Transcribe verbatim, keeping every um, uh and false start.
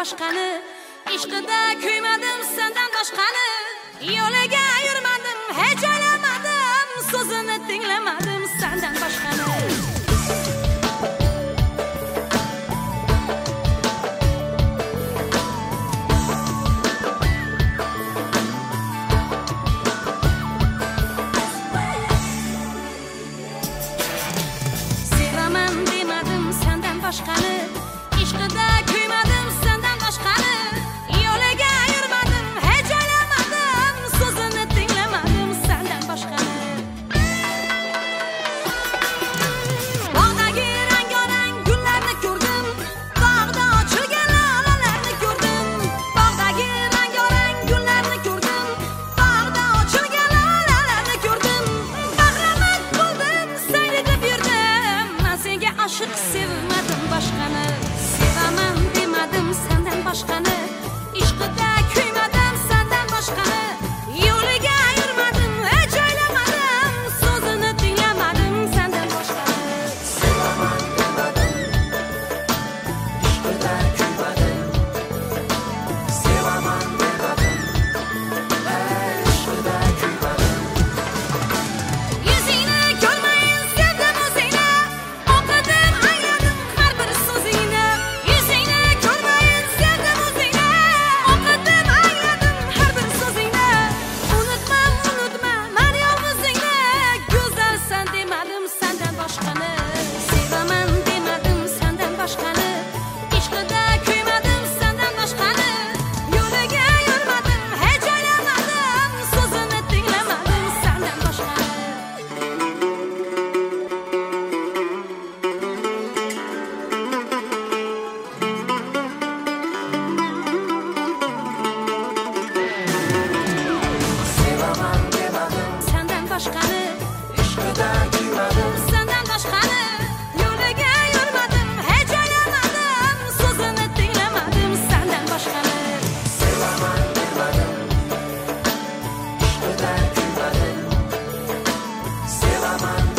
boshqani, ishqida kuymadim sendan boshqani, yo'liga yurmadim, hech o'ylamadim, so'zini tinglamadim sendan boshqani. Boshqani, ishqida kuymadim sendan boshqani, yo'liga yurmadim, hech o'ylamadim, so'zini tinglamadim sendan boshqani. Bog'dagi rang-rang gullarni ko'rdim, bog'da ochilgan lolalarni ko'rdim, bog'dagi rang-rang gullarni ko'rdim, bog'da ochilgan lolalarni ko'rdim. Bahramand bo'ldim, sayrab yurdim, men senga oshiq sevmadim boshqani, sevaman demadim sendan boshqani, ishqida kuymadim sendan boshqani, yo'liga yurmadim, hech o'ylamadim, so'zini tinglamadim sendan boshqani. Sevaman demadim, ishqida kuymadim, sevaman demadim, ishqida kuymadim. Yuzingni ko'rmayin sevdim o'zingni, o'qidim angladim har bir so'zingni. Yuzingni ko'rmayin sevdim o'zingni, o'qidim angladim har bir so'zingni. Unutma, unutma men yolg'izingni, go'zalsan demadim sendan boshqani, sevaman demadim sendan boshqani, ishqida kuymadim sendan boshqani, yo'liga yurmadim, hech o'ylamadim, so'zini tinglamadim sendan boshqani. Sevaman demadim, Sendan boshqani, ishqida kuymadim, sendan boshqani, yo'liga yurmadim, hech o'ylamadim, so'zini tinglamadim sendan boshqani. sevaman demadim, ishqida kuymadim, sevaman